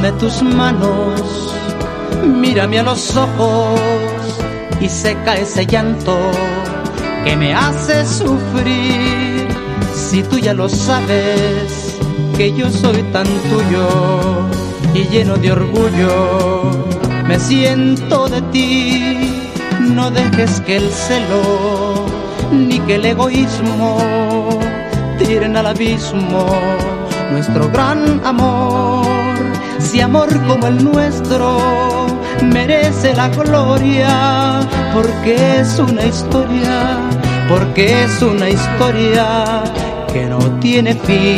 Dame tus manos, mírame a los ojos y seca ese llanto que me hace sufrir. Si tú ya lo sabes, que yo soy tan tuyo y lleno de orgullo me siento de ti. No dejes que el celo ni que el egoísmo tiren al abismo nuestro gran amor. Si amor como el nuestro merece la gloria, porque es una historia, porque es una historia que no tiene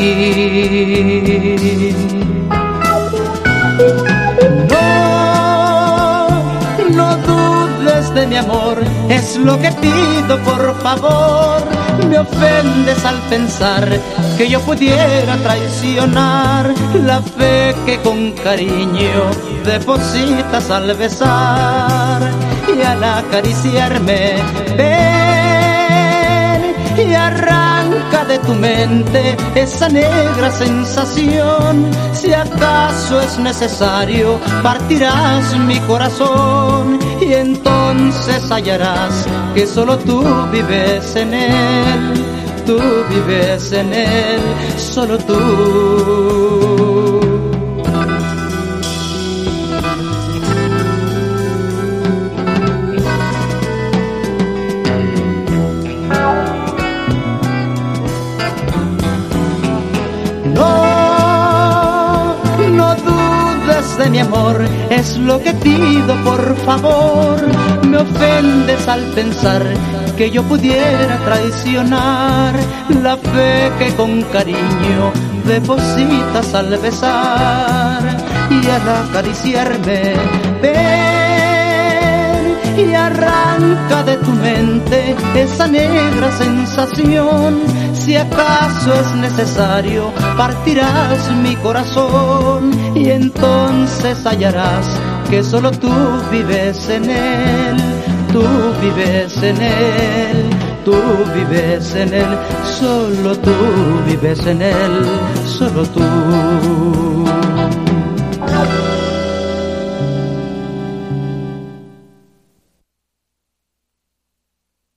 fin. No dudes de mi amor, es lo que pido, por favor. Me ofendes al pensar que yo pudiera traicionar la fe que con cariño depositas al besar y al acariciarme. Ven y arranca de tu mente esa negra sensación. Si acaso es necesario, partirás mi corazón y entonces hallarás que solo tú vives en él, tú vives en él, solo tú. No dudes de mi amor, es lo que pido, por favor. Me ofendes al pensar que yo pudiera traicionar la fe que con cariño depositas al besar y al acariciarme. Ven y arranca de tu mente esa negra sensación. Si acaso es necesario, partirás mi corazón y entonces hallarás que solo tú vives en él, tú vives en él, tú vives en él, solo tú vives en él, solo tú.